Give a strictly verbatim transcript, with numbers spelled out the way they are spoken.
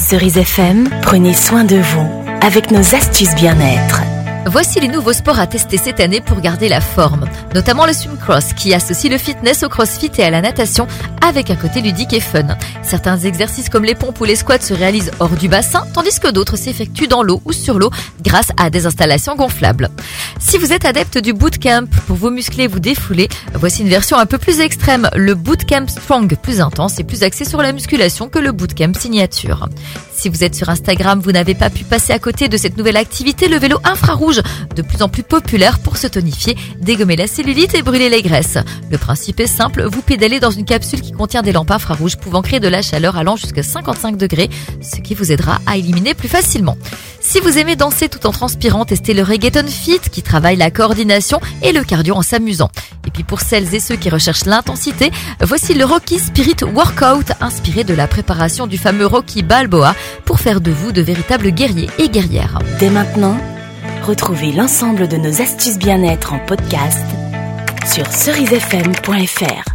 Cerise F M, prenez soin de vous avec nos astuces bien-être. Voici les nouveaux sports à tester cette année pour garder la forme, notamment le swim cross qui associe le fitness au crossfit et à la natation avec un côté ludique et fun. Certains exercices comme les pompes ou les squats se réalisent hors du bassin, tandis que d'autres s'effectuent dans l'eau ou sur l'eau grâce à des installations gonflables. Si vous êtes adepte du bootcamp pour vous muscler et vous défouler, voici une version un peu plus extrême, le bootcamp strong, plus intense et plus axé sur la musculation que le bootcamp signature. Si vous êtes sur Instagram, vous n'avez pas pu passer à côté de cette nouvelle activité, le vélo infrarouge, de plus en plus populaire pour se tonifier, dégommer la cellulite et brûler les graisses. Le principe est simple, vous pédalez dans une capsule qui contient des lampes infrarouges pouvant créer de la chaleur allant jusqu'à cinquante-cinq degrés, ce qui vous aidera à éliminer plus facilement. Si vous aimez danser tout en transpirant, testez le Reggaeton Fit qui travaille la coordination et le cardio en s'amusant. Et puis pour celles et ceux qui recherchent l'intensité, voici le Rocky Spirit Workout inspiré de la préparation du fameux Rocky Balboa pour faire de vous de véritables guerriers et guerrières. Dès maintenant, retrouvez l'ensemble de nos astuces bien-être en podcast sur cerise f m point f r.